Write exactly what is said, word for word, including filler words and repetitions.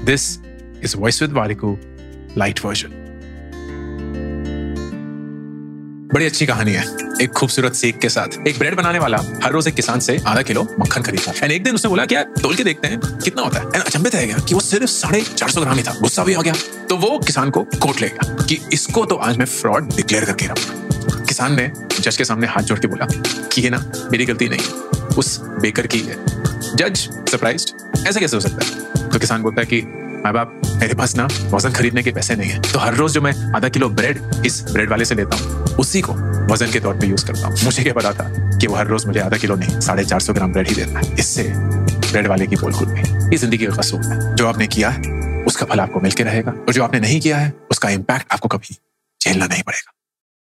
This is voice with Warikoo light version. बड़ी अच्छी कहानी है। एक खूबसूरत सीख के साथ एक ब्रेड बनाने वाला हर रोज एक किसान से आधा किलो मक्खन खरीदता है। एक दिन उसने बोला क्या तोल के देखते हैं कितना होता है। अचंभित है गया कि वो सिर्फ साढ़े चार सौ ग्राम ही था। गुस्सा भी आ गया तो वो किसान को कोर्ट ले गया कि इसको तो आज मैं फ्रॉड डिक्लेयर करके रहूंगा। किसान ने जज के सामने हाथ जोड़ के बोला कि ये ना मेरी गलती नहीं, उस बेकर की है। जज सरप्राइज्ड, ऐसा कैसे हो सकता है? तो किसान बोलता है कि माँ बाप मेरे पास ना वजन खरीदने के पैसे नहीं है, तो हर रोज जो मैं आधा किलो ब्रेड इस ब्रेड वाले से लेता हूँ उसी को वजन के तौर पे यूज करता हूँ। मुझे क्या पता था कि वो हर रोज मुझे आधा किलो नहीं साढ़े चार सौ ग्राम ब्रेड ही देता है। इससे ब्रेड वाले की पोल खुल गई। ये जिंदगी का कसूर है। जो आपने किया है उसका फल आपको मिलके रहेगा और जो आपने नहीं किया है उसका इम्पैक्ट आपको कभी झेलना नहीं पड़ेगा।